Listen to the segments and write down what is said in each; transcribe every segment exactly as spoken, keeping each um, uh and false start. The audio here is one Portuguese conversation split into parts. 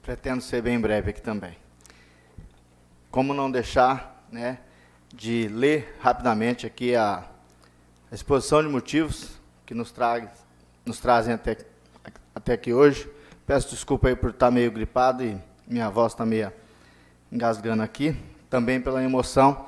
Pretendo ser bem breve aqui também. Como não deixar, né, de ler rapidamente aqui a, a exposição de motivos que nos, tra nos trazem até, até aqui hoje. Peço desculpa aí por estar meio gripado e minha voz está meio engasgando aqui. Também pela emoção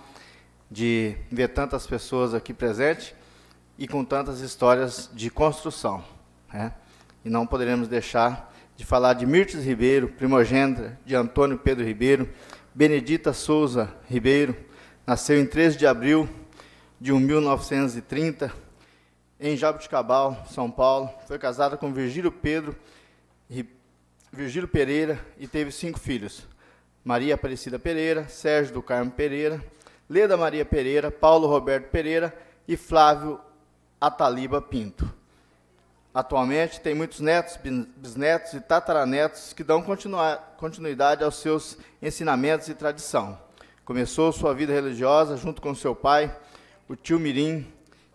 de ver tantas pessoas aqui presentes e com tantas histórias de construção, né? E não poderemos deixar de falar de Mirtes Ribeiro, primogênita de Antônio Pedro Ribeiro. Benedita Souza Ribeiro nasceu em treze de abril de mil novecentos e trinta, em Jaboticabal, São Paulo. Foi casada com Virgílio Pedro Virgílio Pereira e teve cinco filhos: Maria Aparecida Pereira, Sérgio do Carmo Pereira, Leda Maria Pereira, Paulo Roberto Pereira e Flávio Ataliba Pinto. Atualmente tem muitos netos, bisnetos e tataranetos que dão continuidade aos seus ensinamentos e tradição. Começou sua vida religiosa junto com seu pai, o tio Mirim,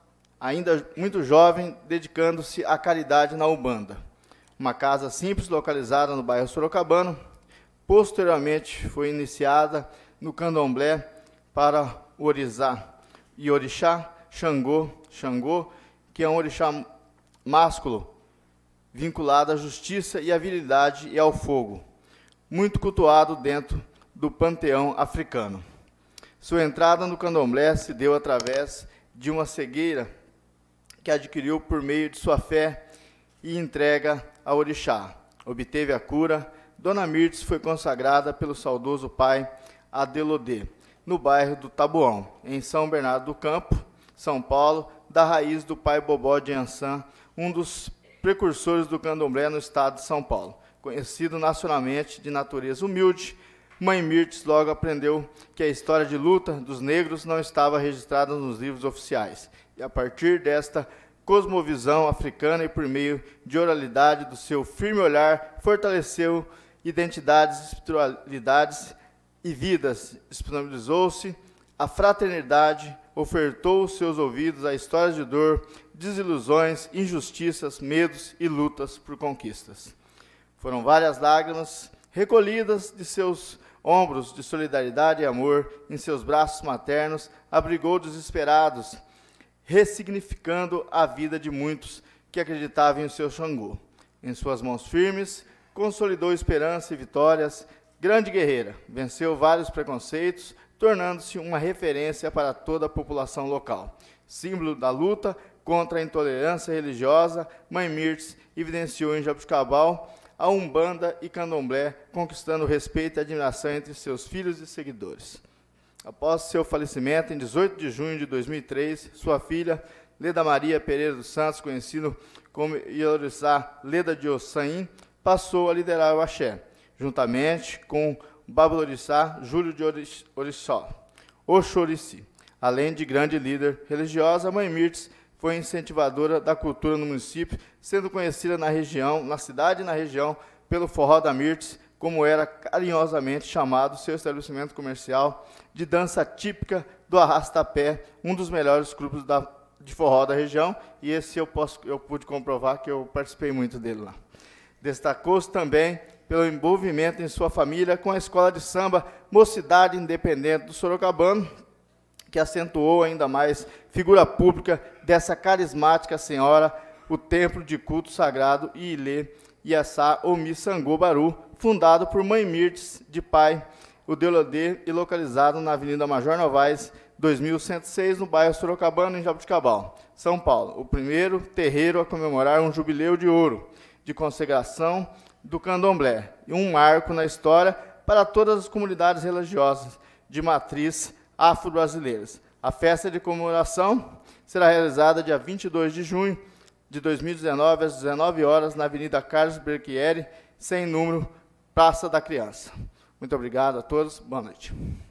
ainda muito jovem, dedicando-se à caridade na Umbanda, uma casa simples localizada no bairro Sorocabano. Posteriormente foi iniciada no candomblé para o Orizá e Orixá Xangô, Xangô, que é um orixá másculo, vinculado à justiça e à virilidade e ao fogo, muito cultuado dentro do panteão africano. Sua entrada no candomblé se deu através de uma cegueira que adquiriu por meio de sua fé e entrega ao orixá. Obteve a cura. Dona Mirtes foi consagrada pelo saudoso pai Adelodê, no bairro do Taboão, em São Bernardo do Campo, São Paulo, da raiz do pai Bobó de Ançã, um dos precursores do candomblé no estado de São Paulo. Conhecido nacionalmente, de natureza humilde, Mãe Mirtes logo aprendeu que a história de luta dos negros não estava registrada nos livros oficiais. E a partir desta cosmovisão africana e por meio de oralidade do seu firme olhar, fortaleceu identidades, espiritualidades e vidas, disponibilizou-se a fraternidade, ofertou os seus ouvidos a histórias de dor, desilusões, injustiças, medos e lutas por conquistas. Foram várias lágrimas recolhidas de seus ombros de solidariedade e amor, em seus braços maternos, abrigou desesperados, ressignificando a vida de muitos que acreditavam em seu Xangô. Em suas mãos firmes, consolidou esperança e vitórias. Grande guerreira, venceu vários preconceitos, tornando-se uma referência para toda a população local. Símbolo da luta contra a intolerância religiosa, Mãe Mirtes evidenciou em Jaboticabal a Umbanda e Candomblé, conquistando respeito e admiração entre seus filhos e seguidores. Após seu falecimento, em dezoito de junho de dois mil e três, sua filha, Leda Maria Pereira dos Santos, conhecido como Iorixá Leda de Ossain, passou a liderar o axé, juntamente com Babalorixá Júlio de Orixó, Oxorici. Além de grande líder religiosa, Mãe Mirtes foi incentivadora da cultura no município, sendo conhecida na região, na cidade e na região, pelo Forró da Mirtes, como era carinhosamente chamado seu estabelecimento comercial de dança típica do Arrastapé, um dos melhores grupos da, de forró da região, e esse eu, posso, eu pude comprovar que eu participei muito dele lá. Destacou-se também pelo envolvimento em sua família com a escola de samba Mocidade Independente do Sorocabano, que acentuou ainda mais figura pública dessa carismática senhora, o Templo de Culto Sagrado Ilê Iaçá Omi Sangô Baru, fundado por Mãe Mirtes, de pai Adelodê, e localizado na Avenida Major Novaes, dois mil cento e seis, no bairro Sorocabano, em Jaboticabal, São Paulo. O primeiro terreiro a comemorar um jubileu de ouro, de consagração do candomblé, e um marco na história para todas as comunidades religiosas de matriz afro-brasileiras. A festa de comemoração será realizada dia vinte e dois de junho de dois mil e dezenove, às dezenove horas, na Avenida Carlos Berchieri, sem número, Praça da Criança. Muito obrigado a todos. Boa noite.